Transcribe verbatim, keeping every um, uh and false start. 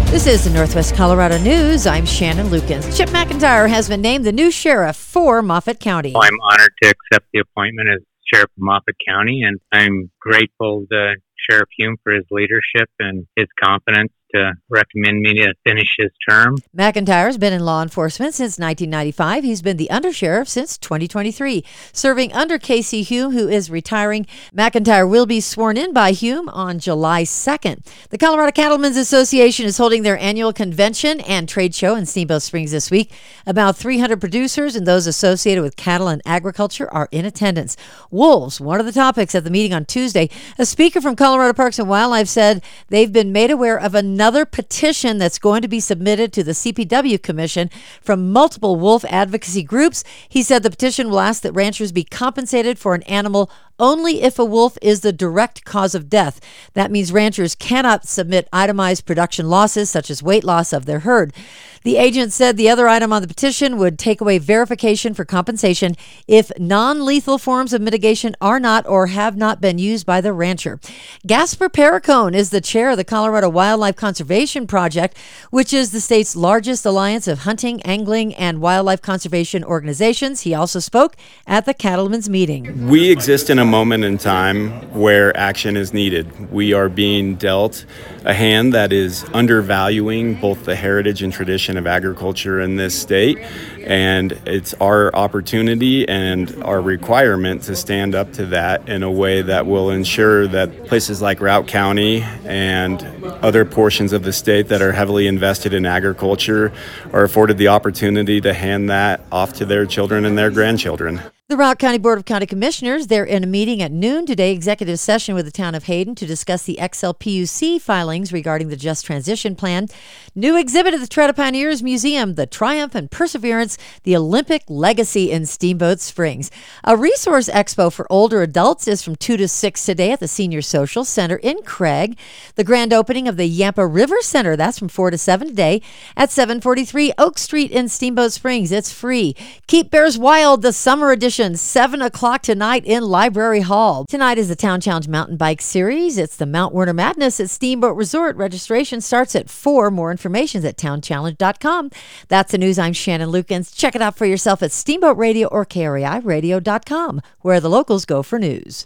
This is the Northwest Colorado News. I'm Shannon Lukens. Chip McIntyre has been named the new sheriff for Moffat County. I'm honored to accept the appointment as sheriff of Moffat County, and I'm grateful to Sheriff Hume for his leadership and his confidence to recommend me to finish his term. McIntyre's been in law enforcement since nineteen ninety-five. He's been the undersheriff since twenty twenty-three, serving under Casey Hume, who is retiring. McIntyre will be sworn in by Hume on July second. The Colorado Cattlemen's Association is holding their annual convention and trade show in Steamboat Springs this week. About three hundred producers and those associated with cattle and agriculture are in attendance. Wolves, one of the topics at the meeting on Tuesday. A speaker from Colorado Parks and Wildlife said they've been made aware of a Another petition that's going to be submitted to the C P W Commission from multiple wolf advocacy groups. He said the petition will ask that ranchers be compensated for an animal only if a wolf is the direct cause of death. That means ranchers cannot submit itemized production losses, such as weight loss of their herd. The agent said the other item on the petition would take away verification for compensation if non-lethal forms of mitigation are not or have not been used by the rancher. Gasper Perricone is the chair of the Colorado Wildlife Conservation Project, which is the state's largest alliance of hunting, angling, and wildlife conservation organizations. He also spoke at the cattlemen's meeting. We exist in a moment in time where action is needed. We are being dealt a hand that is undervaluing both the heritage and tradition of agriculture in this state, and it's our opportunity and our requirement to stand up to that in a way that will ensure that places like Routt County and other portions of the state that are heavily invested in agriculture are afforded the opportunity to hand that off to their children and their grandchildren. The Routt County Board of County Commissioners, they're in a meeting at noon today, executive session with the town of Hayden to discuss the X L P U C filings regarding the Just Transition Plan. New exhibit at the Toretto Pioneers Museum, the Triumph and Perseverance, the Olympic Legacy in Steamboat Springs. A resource expo for older adults is from two to six today at the Senior Social Center in Craig. The grand opening of the Yampa River Center, that's from four to seven today at seven forty-three Oak Street in Steamboat Springs. It's free. Keep Bears Wild, the summer edition, seven o'clock tonight in Library Hall. Tonight is the Town Challenge Mountain Bike Series. It's the Mount Werner Madness at Steamboat Resort. Registration starts at four. More information is at town challenge dot com. That's the news. I'm Shannon Lukens. Check it out for yourself at Steamboat Radio or K R A I radio dot com, where the locals go for news.